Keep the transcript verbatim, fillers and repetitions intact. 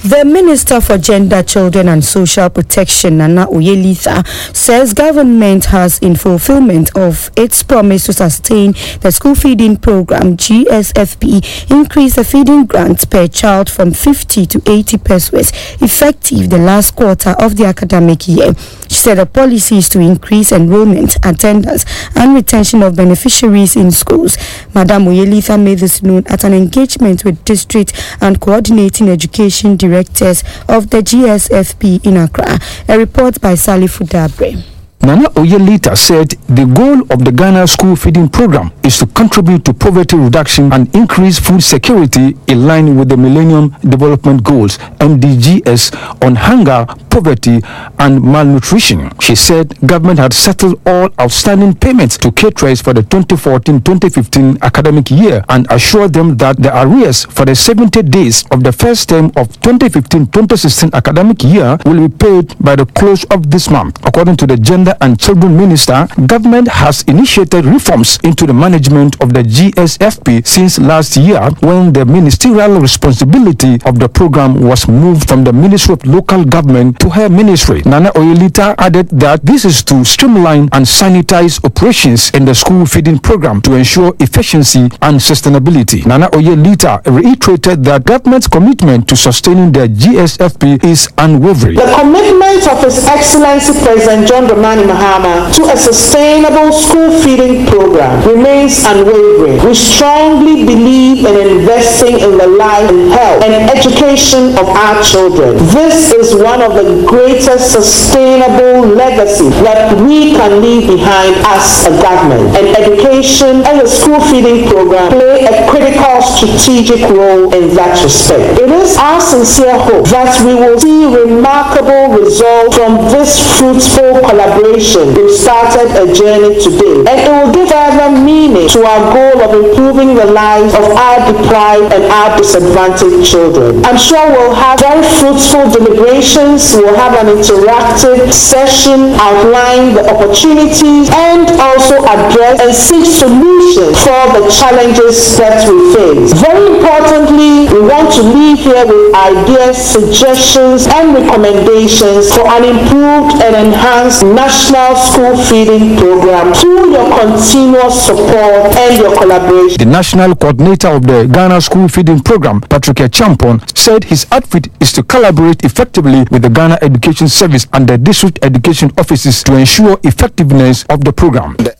The Minister for Gender, Children and Social Protection, Nana Oyelitha, says government has, in fulfillment of its promise to sustain the school feeding program, G S F P, increased the feeding grant per child from fifty to eighty pesos, effective the last quarter of the academic year. She said the policy is to increase enrollment, attendance and retention of beneficiaries in schools. Madam Oyelitha made this known at an engagement with district and coordinating education directors of the G S F P in Accra. A report by Sally Fudabre. Nana Oyelitha said the goal of the Ghana School Feeding Program is to contribute to poverty reduction and increase food security in line with the Millennium Development Goals, M D Gs, on hunger, poverty and malnutrition. She said government had settled all outstanding payments to caterers for the twenty fourteen twenty fifteen academic year and assured them that the arrears for the seventy days of the first term of twenty fifteen twenty sixteen academic year will be paid by the close of this month. According to the Gender and Children Minister, government has initiated reforms into the management of the G S F P since last year, when the ministerial responsibility of the program was moved from the Ministry of Local Government to her ministry. Nana Oyelitha added that this is to streamline and sanitize operations in the school feeding program to ensure efficiency and sustainability. Nana Oyelitha reiterated that government's commitment to sustaining the G S F P is unwavering. The commitment of His Excellency President John Dramani Mahama to a sustainable school feeding program remains unwavering. We strongly believe in investing in the life and health and education of our children. This is one of the greatest sustainable legacies that we can leave behind as a government. And education and the school feeding program play a critical strategic role in that respect. It is our sincere hope that we will see remarkable results from this fruitful collaboration. We've started a journey today, and it will give further meaning to our goal of improving the lives of our deprived and our disadvantaged children. I'm sure we'll have very fruitful deliberations. We'll have an interactive session, outline the opportunities and also address and seek solutions for the challenges that we face. Very importantly, we want to leave here with ideas, suggestions and recommendations for an improved and enhanced national school feeding program through your continuous support and your collaboration. The national coordinator of the Ghana School Feeding Program, Patrick Champon, said his outfit is to collaborate effectively with the Ghana Education Service and the district education offices to ensure effectiveness of the program.